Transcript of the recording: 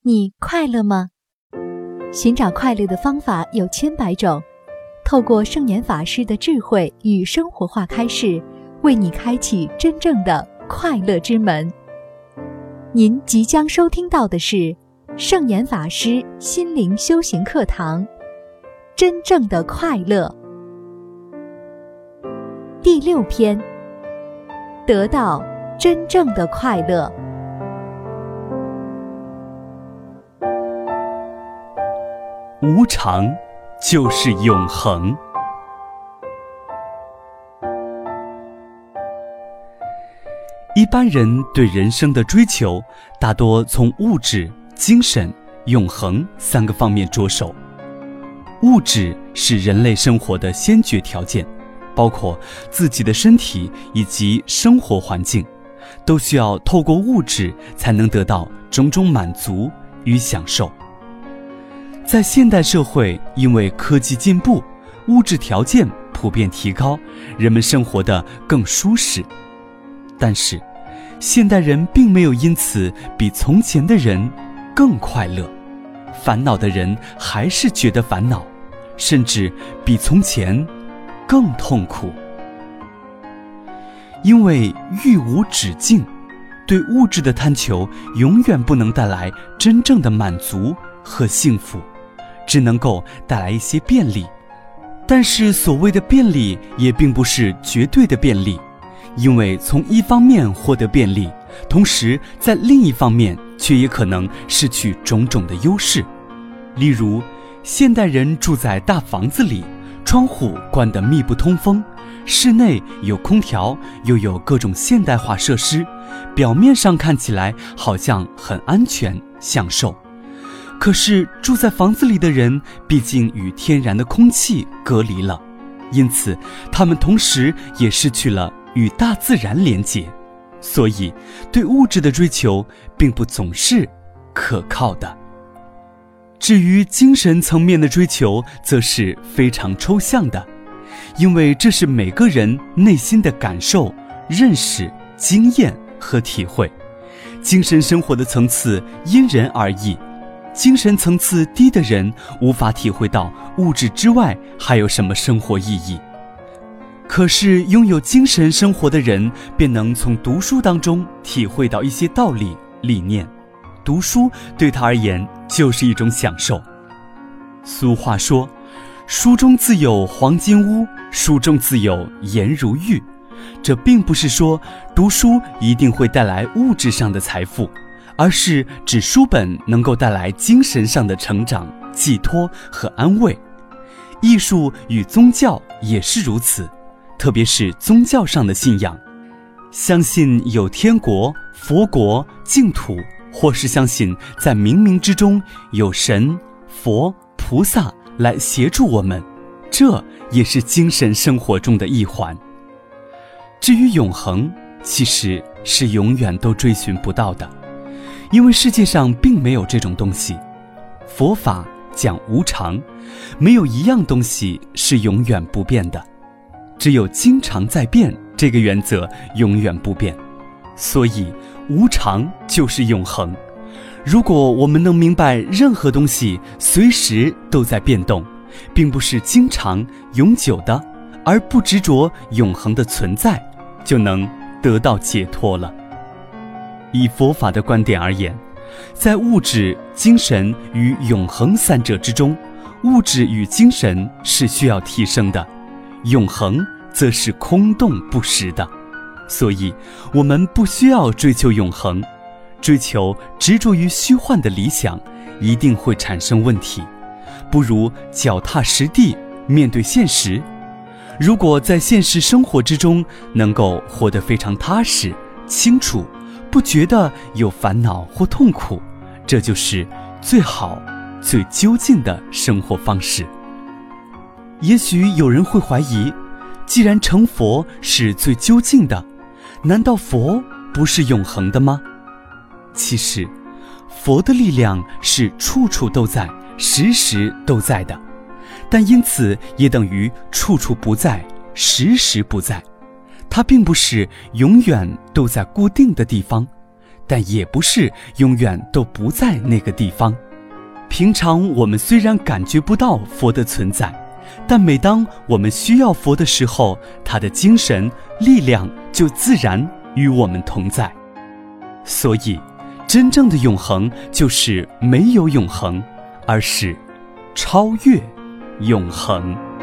你快乐吗？寻找快乐的方法有千百种，透过圣严法师的智慧与生活化开示，为你开启真正的快乐之门。您即将收听到的是圣严法师心灵修行课堂，真正的快乐第6篇，得到真正的快乐。 无常就是永恒。一般人对人生的追求大多从物质、精神、永恒3个方面着手。物质是人类生活的先决条件，包括自己的身体以及生活环境，都需要透过物质才能得到种种满足与享受。在现代社会，因为科技进步，物质条件普遍提高，人们生活得更舒适。但是，现代人并没有因此比从前的人更快乐，烦恼的人还是觉得烦恼，甚至比从前更痛苦。因为欲无止境，对物质的贪求永远不能带来真正的满足和幸福，只能够带来一些便利。但是所谓的便利也并不是绝对的便利，因为从一方面获得便利，同时在另一方面却也可能失去种种的优势。例如，现代人住在大房子里，窗户关得密不通风，室内有空调，又有各种现代化设施，表面上看起来好像很安全享受。可是住在房子里的人毕竟与天然的空气隔离了，因此他们同时也失去了与大自然连结，所以对物质的追求并不总是可靠的。至于精神层面的追求，则是非常抽象的，因为这是每个人内心的感受、认识、经验和体会。精神生活的层次因人而异，精神层次低的人无法体会到物质之外还有什么生活意义。可是拥有精神生活的人便能从读书当中体会到一些道理理念，读书对他而言就是一种享受。俗话说，书中自有黄金屋，书中自有颜如玉。这并不是说读书一定会带来物质上的财富，而是指书本能够带来精神上的成长、寄托和安慰。艺术与宗教也是如此，特别是宗教上的信仰，相信有天国、佛国、净土，或是相信在冥冥之中有神、佛、菩萨来协助我们，这也是精神生活中的一环。至于永恒，其实是永远都追寻不到的，因为世界上并没有这种东西。佛法讲无常，没有一样东西是永远不变的，只有经常在变这个原则永远不变，所以无常就是永恒。如果我们能明白任何东西随时都在变动，并不是经常永久的，而不执着永恒的存在，就能得到解脱了。以佛法的观点而言，在物质、精神与永恒3者之中，物质与精神是需要提升的，永恒则是空洞不实的。所以我们不需要追求永恒，追求执着于虚幻的理想一定会产生问题，不如脚踏实地面对现实。如果在现实生活之中能够活得非常踏实、清楚，不觉得有烦恼或痛苦，这就是最好、最究竟的生活方式。也许有人会怀疑，既然成佛是最究竟的，难道佛不是永恒的吗？其实，佛的力量是处处都在、时时都在的，但因此也等于处处不在、时时不在。它并不是永远都在固定的地方， 但也不是永远都不在那个地方。平常我们虽然感觉不到佛的存在，但每当我们需要佛的时候，他的精神力量就自然与我们同在。所以真正的永恒就是没有永恒，而是超越永恒。